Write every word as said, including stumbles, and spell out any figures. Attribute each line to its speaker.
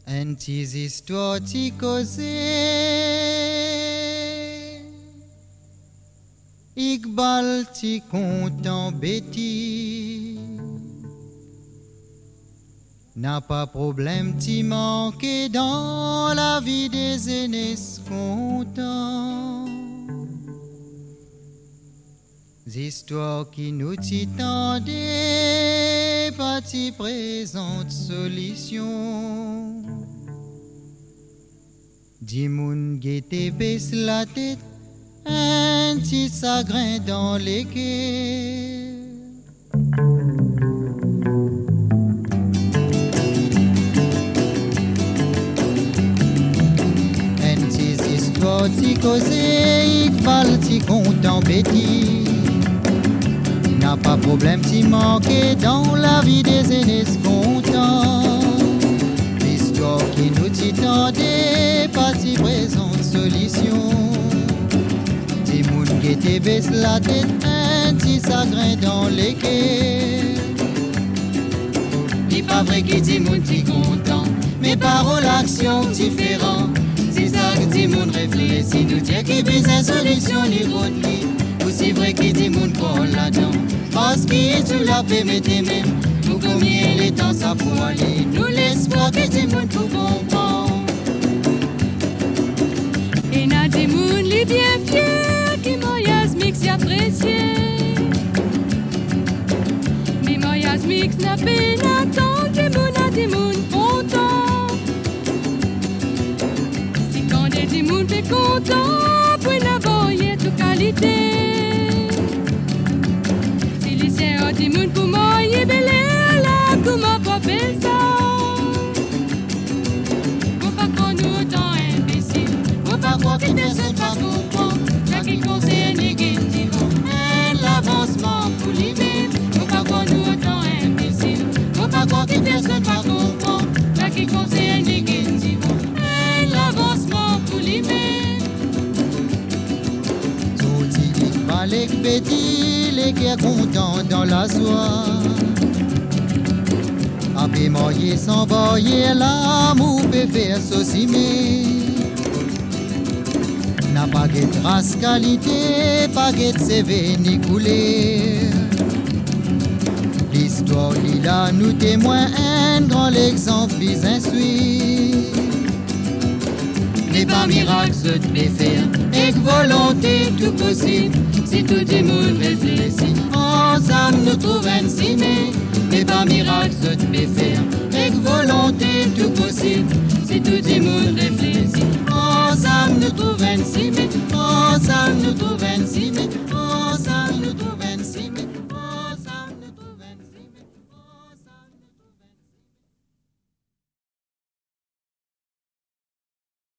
Speaker 1: Un petit histoire ti causé, Iqbal ti content bêtis, n'a pas problème ti manqué dans la vie des aînés contents. Histoires qui nous t'y tendaient, pas t'y présente solution. Dis moun guette baisse la tête, un petit chagrin dans les quais. Un petit histoire t'y causé, Iqbal t'y content bêtis. N'a pas problème si manqué dans la vie des aînés contents. L'histoire qui nous t'y tendait, pas si présente solution. Ti moun qui te baisse la tête, un petit chagrin dans les quais. Ni pas vrai qui ti moun t'y content, mais paroles, actions différentes. Si ça que ti moun réfléchit, nous dire qui besoin solution ni rodni. Aussi vrai qui dit moun pour là-dedans. Parce qu'il tu la paix mais t'es même. Nous combien les temps ça pour aller. Nous l'espoir que dit moun pour comprendre.
Speaker 2: Et n'a dit moun li bien fier. Qui moyas mix y apprécié. Mais moyas mix n'a peine attend. Qui moun a dit moun content. Si quand des dit moun t'es content. Pour n'avoir tout qualité. Di moun pou moye belé la comment pas belle ça. Faut pas qu'on nous autant imbécile. Faut pas croire que personne pas comprendre. Chaque conseil négatif, l'avancement pour lui-même. Faut pas qu'on nous autant imbécile. Faut pas croire que personne pas comprendre. Chaque conseil négatif, l'avancement pour lui-même.
Speaker 1: Les bêtis, les guerres contents dans la soie. Après moyer sans voyer, l'amour peut faire saucimer. N'a pas de trace qualité, pas de C V ni couleur. L'histoire qui là nous témoigne un grand exemple bien suit. N'est pas miracle ce de faire, et que volonté tout possible. Si tout le monde réfléchit, ensemble nous trouvons un cimé. N'est pas miracle ce de faire, et que volonté tout possible. Si tout le monde réfléchit, ensemble nous trouvons un cimé. Ensemble nous trouvons un cimé.